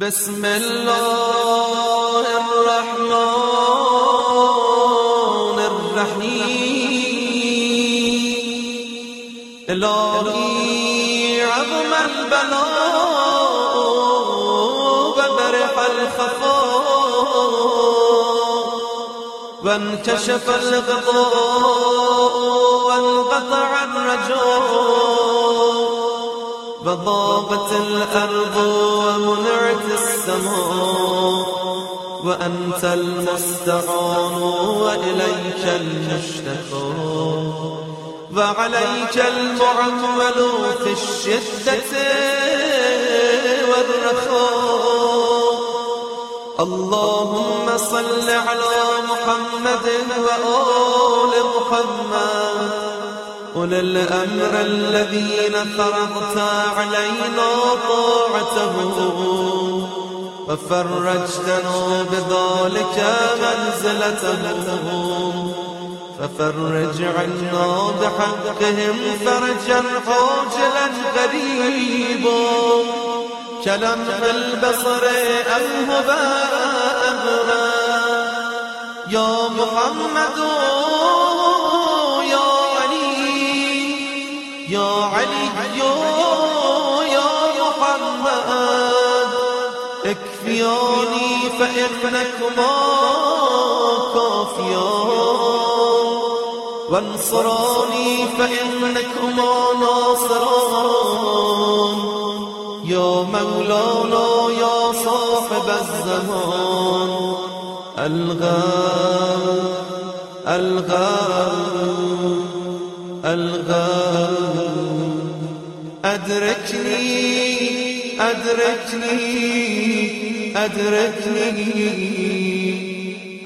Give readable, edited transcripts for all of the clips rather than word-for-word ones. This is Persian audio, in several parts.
بسم الله الرحمن الرحیم. الهی عظم البلاء و برح الخفاء و انکشف الغطاء و انقطع الرجاء و ضاقت الأرض ومنعت السماء وأنت المستعان وإليك المشتكى وعليك المعول في الشدة والرخاء. اللهم صل على محمد وآل محمد أولي الأمر الذين فرضت علينا طاعتهم وفرجتنا بذلك منزلتهم، ففرج عنا بحقهم فرجا عاجلا قريبا كلمح البصر أم هو أمرا. يا محمد يا علي يا محمد اكفياني فإنكما كافيان وانصراني فإنكما ناصران. يا مولانا يا صاحب الزمان أدركني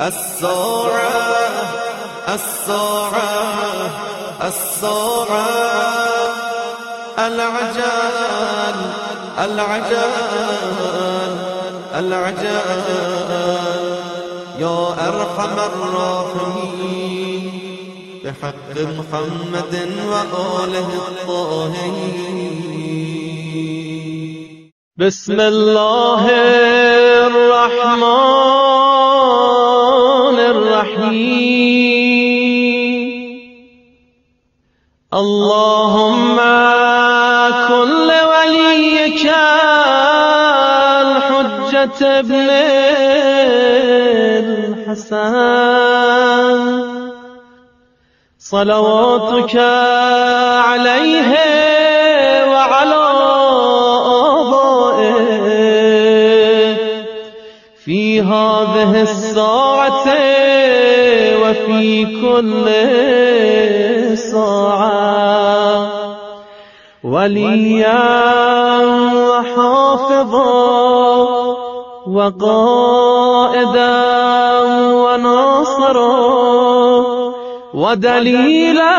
الساعة العجال يا أرحم الراحمين بحق محمد وآله الطاهرين. بسم الله الرحمن الرحيم. اللهم كن لوليك الحجة ابن الحسن صلواتك عليه وعلى آبائه في هذه الساعة وفي كل ساعة وليا وحافظا وقائدا وناصرا ودليلا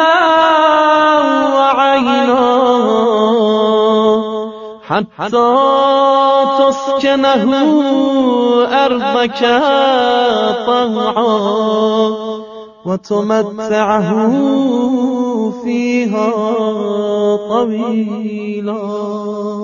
وعينا حتى تسكنه أرضك طوعا وتمتعه فيها طويلا.